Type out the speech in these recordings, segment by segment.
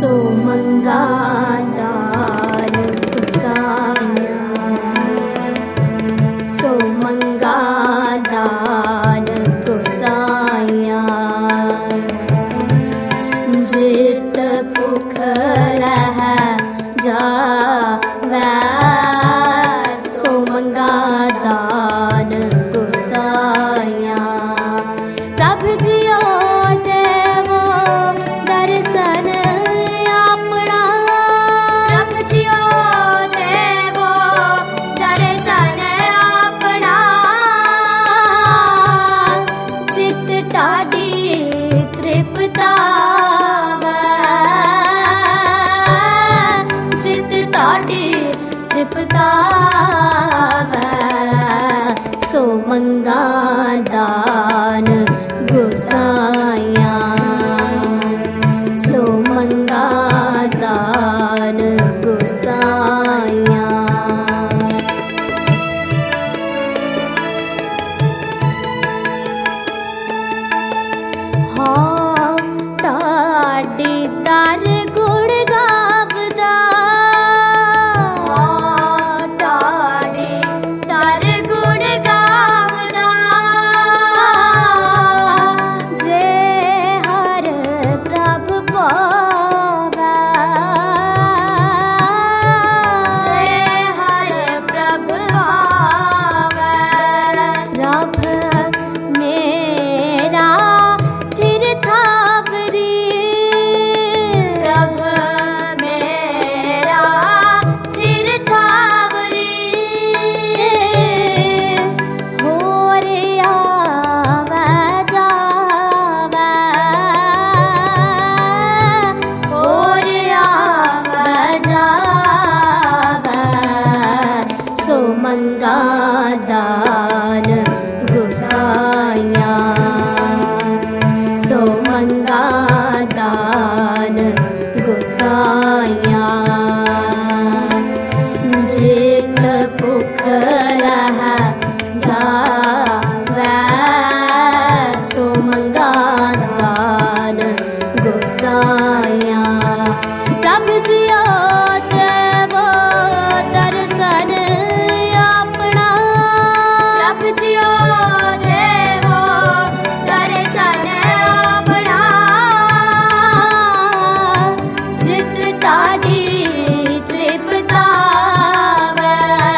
सो मंगादार गुसाया, सो मंगादार गुसाया। जित भुख रह जावै, सो मंगादार गुसाया। प्रभु जियो देवो दर्शन अपना, प्रभु जियो देवो दर्शन अपना। चित टाडी तृप्तावै, चित टाडी तृप्तावै। सो मंगादान गुसाया, सो मंगादान गुसाया। हाँ टाडी दर गुण गावदा, हाँ टाडी दर गुण गावदा। जे हर प्रभ पावै, जे हर प्रभ पावै। रब मेरा थिर थावरी, रब मेरा थिर थावरी। होर आवै जावै, होर आवै जावै। सो मंगादान गुसाया, सो मंगादान गुसाया। जित भुख रह जावै, सो मंगादान गुसाया। प्रभु जियो देवो दर्शन अपना, प्रभु जियो देवो दर्शन अपना। चित टाडी तृप्तावै,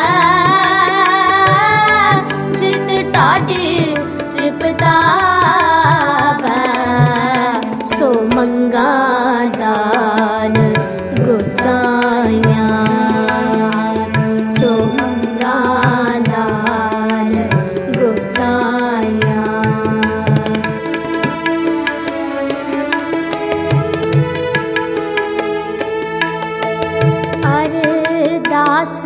चित टाडी तृप्तावै। सो मंगादान गुसाया, सो मंगादान गुसाया। अरदास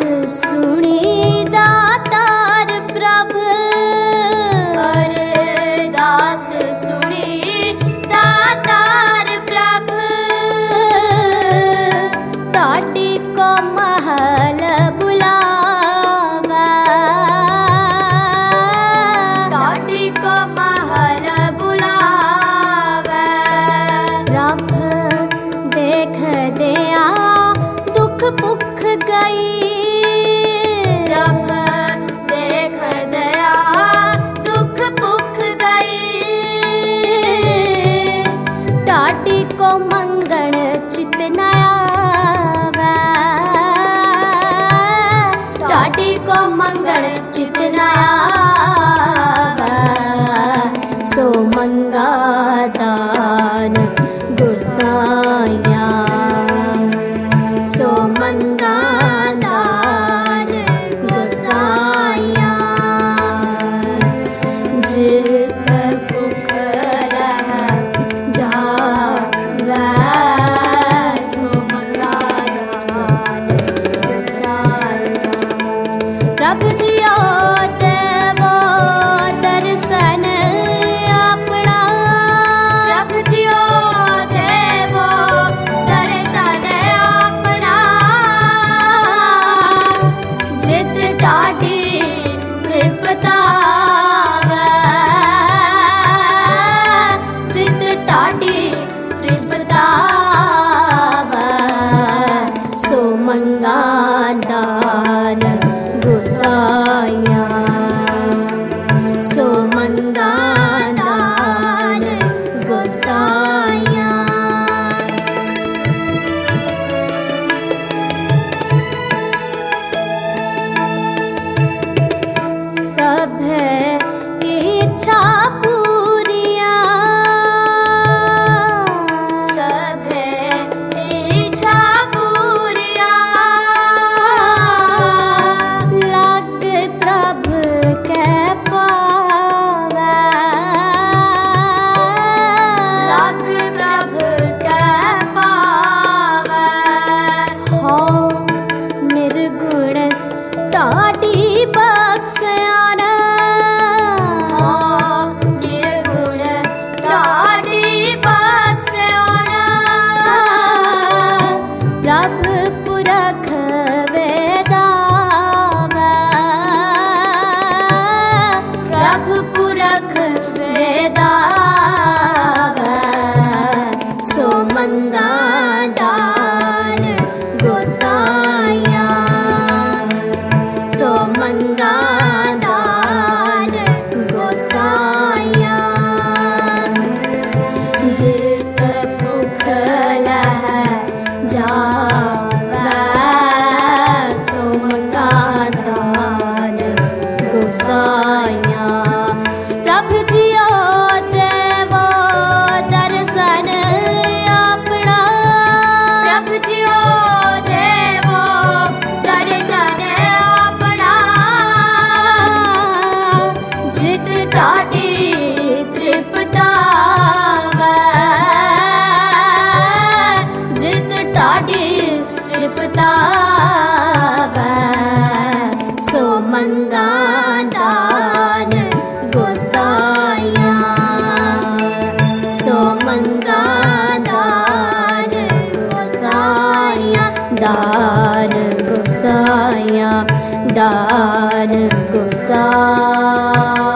सुनी दातार प्रभ, अरदास प्रभु जियो देवो दर्शन अपना, प्रभु जियो देवो दर्शन अपना। जित टाटी तृप्तावै, जित टाटी तृप्तावै, सो मंगा दान गोसाइया, सो मंगा दान गोसाइया, दान गोसाइया, दान गोसाइया।